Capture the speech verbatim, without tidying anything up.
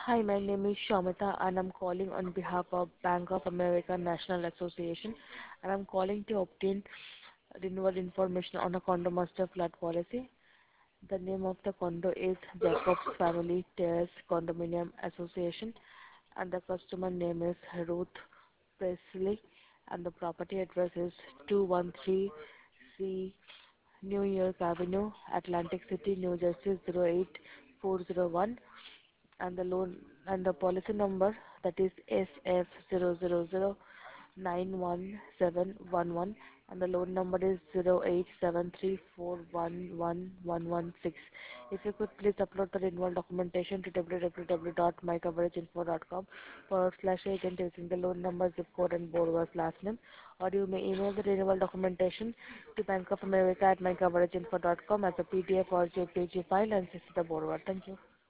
Hi, my name is Shamita and I'm calling on behalf of Bank of America National Association and I'm calling to obtain renewal information on a condo master flat policy. The name of the condo is Jacobs Family Terrace Condominium Association and the customer name is Ruth Presley and the property address is two one three C New York Avenue, Atlantic City, New Jersey zero eight four zero one and the loan and the policy number that is S F zero zero zero nine one seven one one and the loan number is zero eight seven three four one one one one six. If you could please upload the renewal documentation to w w w dot my coverage info dot com forward slash agent using the loan number, zip code and borrower's last name, or you may email the renewal documentation to Bank of America at my coverage info dot com as a P D F or J P G file and C C the borrower. Thank you.